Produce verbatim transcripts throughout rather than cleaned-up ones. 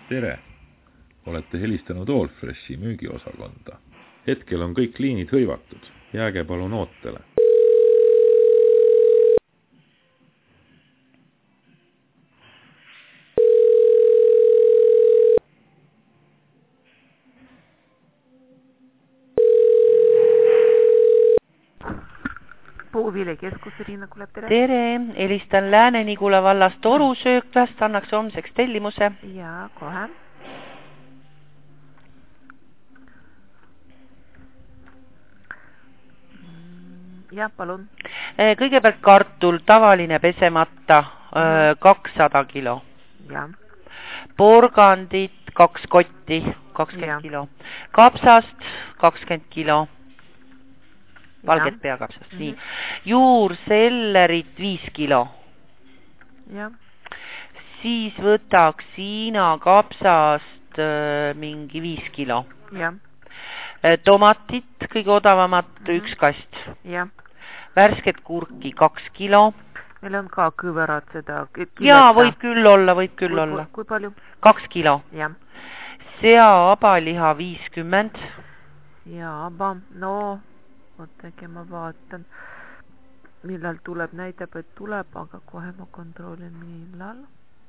Tere! Olete helistanud Allfreshi müügiosakonda. Hetkel on kõik liinid hõivatud. Jääge palun ootele. Puuviilekeskus Riina Kuleb, tere. Tere, helistan Lääne-Nigula vallast Torusööklast, annaks homseks tellimuse. Ja, kohe. Ja, palun. Kõigepealt kartul, tavaline pesemata, mm-hmm. kakssada kilo. Ja. Porgandit, kaks kotti, kakskümmend kilo. Kapsast, kakskümmend kilo. Valget peakapsast, mm-hmm. nii. Juursellerit, viis kilo. Ja. Siis võtaks Hiina kapsast äh, mingi viis kilo. Ja. Tomatit, kõige odavamat, mm-hmm. üks kast. Ja. Värsket kurki, kaks kilo. Meil on ka kõverad seda. Jaa, võib küll olla, võib küll kui, olla. Kui palju? Kaks kilo. Ja. Sea abaliha viiskümmend. Ja, aba, no, ootake, ma vaatan, millal tuleb, näitab, et tuleb, aga kohe ma kontrollin, millal.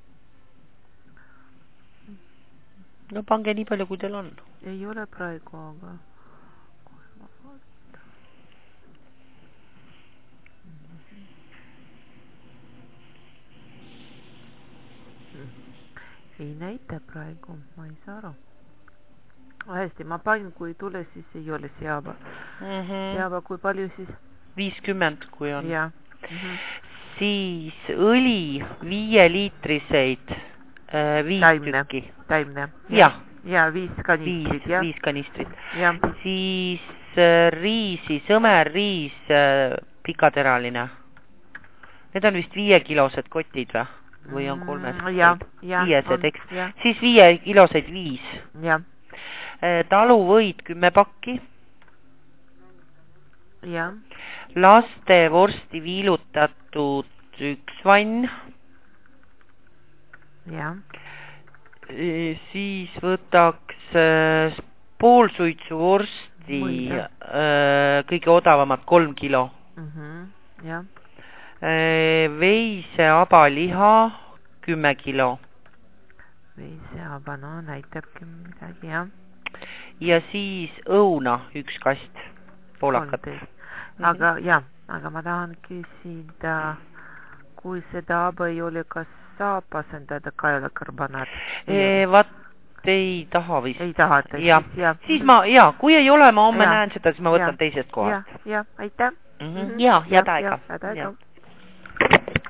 No pange nii palju, kui teil on. Ei ole praegu, aga kohe ma vaatan. Ei näita praegu, ma ei saa aru. Hästi, ma panin, kui tule, siis ei ole seaba. Mm-hmm. Seaba, kui palju siis? viiskümmend, kui on. Ja. Mm-hmm. Siis õli viie liitriseid äh, viis Taimne. tükki. Taimne. Ja. Ja, viis kanistrit. Viis, ja. viis kanistrit. Ja. Siis äh, riisi, sõmerriis, äh, pikateraline. Need on vist viiekilosed kotid või? Või on kolmes? Mm, ja, ja. Viiesed, eks? Ja. Siis viiekiloseid viis. Ja. Taluvõid kümme pakki. Ja. Laste vorsti viilutatud üks vann. Ja. Siis võtaks äh, poolsuitsu vorsti äh, kõige odavamat kolm kilo. Mm-hmm. Ja. Äh, veise abaliha kümme kilo. Veise aba, no näitabki midagi, jah. Ja siis õuna üks kast, poolakat. Aga, jah, aga ma tahan küsida, kui seda aba ei ole, kas saab asendada kaelakarbonaat? E, vat ei taha vist. Ei tahata, ja. siis, jah. Siis ma, jaa, kui ei ole, ma homme ja. näen seda, siis ma võtan ja. teisest kohalt. Ja, ja, aitäh. Mm-hmm. Ja, head aega. Head aega.